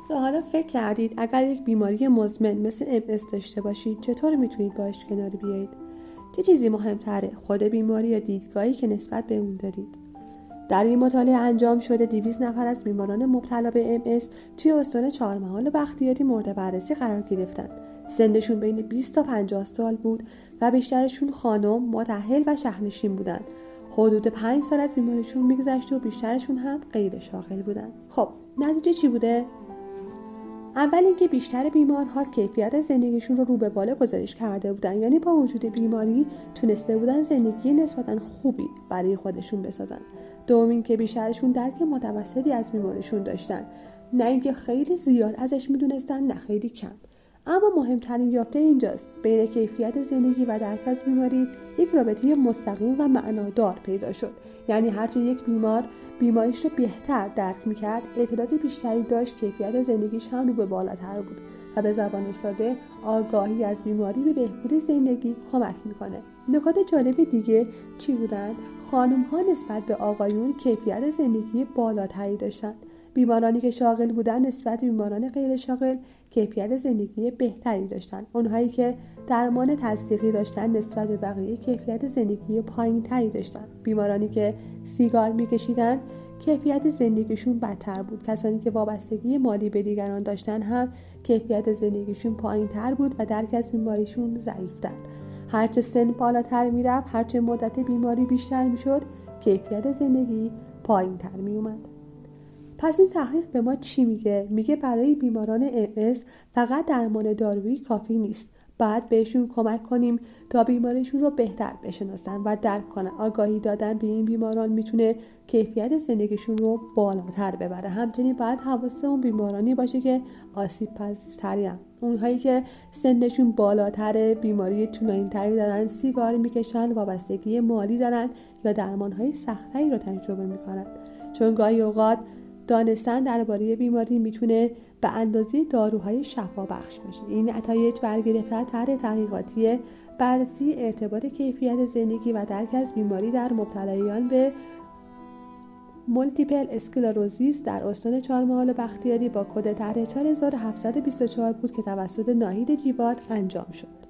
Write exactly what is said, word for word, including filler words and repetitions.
تا حالا فکر کردید اگر یک بیماری مزمن مثل ام اس داشته باشید چطور میتونید باهاش کنار بیایید؟ چه چیزی مهمتره، خود بیماری یا دیدگاهی که نسبت به اون دارید؟ در این مطالعه انجام شده دویست نفر از بیماران مبتلا به ام اس توی استان چهارمحال بختیاری مورد بررسی قرار گرفتن. سنشون بین بیست تا پنجاه سال بود و بیشترشون خانم، متأهل و شهرنشین بودن. حدود پنج سال از بیماریشون میگذشت و بیشترشون هم غیر شاغل بودن. خب نتیجه چی بوده؟ اول اینکه بیشتر بیمارها کیفیت زندگیشون رو رو به بالا گزارش کرده بودن، یعنی با وجود بیماری تونسته بودن زندگی نسبتاً خوبی برای خودشون بسازن. دوم اینکه بیشترشون درک متوسطی از بیماریشون داشتن، نه اینکه خیلی زیاد ازش میدونستن نه خیلی کم. اما مهمترین یافته اینجاست، بین کیفیت زندگی و درک از بیماری یک رابطه مستقیم و معنادار پیدا شد. یعنی هرچه یک بیمار بیماریش رو بهتر درک میکرد، اطلاعات بیشتری داشت، کیفیت زندگیش هم رو به بالاتر بود و به زبان ساده آگاهی از بیماری به بهبود زندگی کمک میکنه. نکات جالب دیگه چی بودن؟ خانم ها نسبت به آقایون کیفیت زندگی بالاتری داشتن. بیمارانی که شاغل بودن نسبت به بیماران غیر شاغل کیفیت زندگی بهتری داشتن. اونهایی که درمان تصدیقی داشتن نسبت به بقیه کیفیت زندگی پایین‌تری داشتن. بیمارانی که سیگار می‌کشیدن کیفیت زندگیشون بدتر بود. کسانی که وابستگی مالی به دیگران داشتن هم کیفیت زندگیشون پایین‌تر بود و درک از بیماریشون ضعیف‌تر. هرچه سن بالاتر میرفت، هرچه مدت بیماری بیشتر میشد، کیفیت زندگی پایین‌تر میومد. پس این تحقیق به ما چی میگه؟ میگه برای بیماران ام اس فقط درمان دارویی کافی نیست. باید بهشون کمک کنیم تا بیماریشون رو بهتر بشناسن و درک کنن. آگاهی دادن به این بیماران میتونه کیفیت زندگیشون رو بالاتر ببره. همچنین باید حواسمون بیمارانی باشه که آسیب پذیرترین، اونهایی که سنشون بالاتره، بیماری طولانی‌تری دارن، سیگار میکشن، وابستگی مالی دارن یا درمانهای سخت‌تری رو تجربه میکنن. چون گاهی اوقات دانستن درباره بیماری میتونه به اندازه داروهای شفا بخش باشه. این نتایج برگرفته از طرح تحقیقاتی بررسی ارتباط کیفیت زندگی و درک از بیماری در مبتلایان به مولتیپل اسکلروزیس در استان چهارمحال بختیاری با کد طرح چهار هزار و هفتصد و بیست و چهار بود که توسط ناهید جیواد انجام شد.